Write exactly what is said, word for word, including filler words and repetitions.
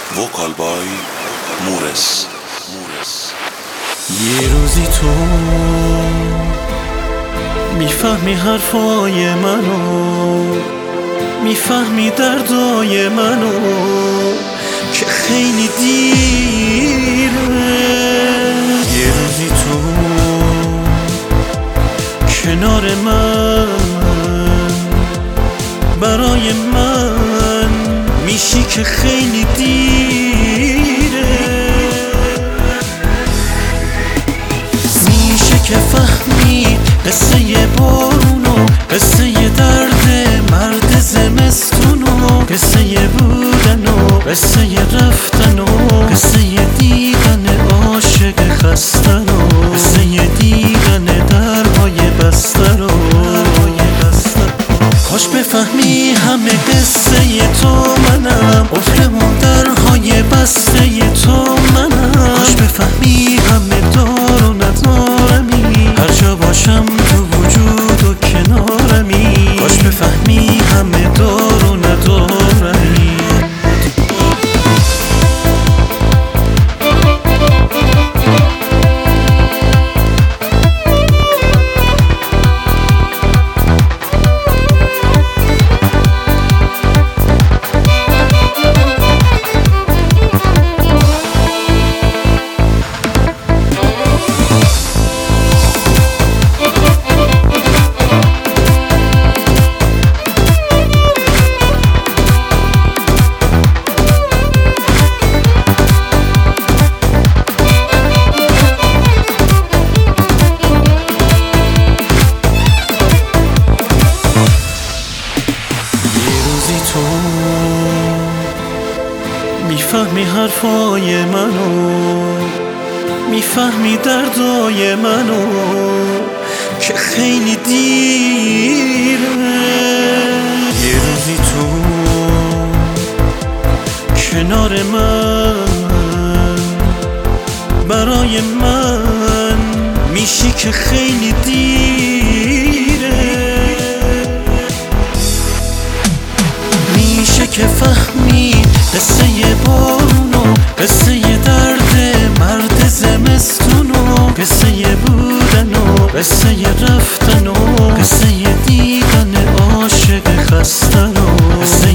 وکال بای مورس. یه روزی تو میفهمی حرفای منو، میفهمی دردای منو که خیلی دیره. یه روزی تو کنار من برای من میشی که خیلی دیره. میشه که فهمید قصه بارونو، قصه درد مرد زمستونو، قصه بودنو، قصه رفتنو، قصه دیدن عاشق خستنو، قصه دیدن درهای بسترو. کاش بفهمی همه قصه تو منم، قفل اون درهای بسته تو منم. کاش بفهمی همه دار و ندارمی، هر جا باشم تو وجود و کنارمی. کاش بفهمی همه دار و ندارمی. تو میفهمی حرفای منو، میفهمی دردای منو که خیلی دیره. یه روزی تو کنار من برای من میشی که خیلی دیره. میشه که فهمید قصه بارونو، قصه درد مرد زمستونو، قصه بودنو، قصه رفتنو، قصه دیدن عاشق خستنو، قصه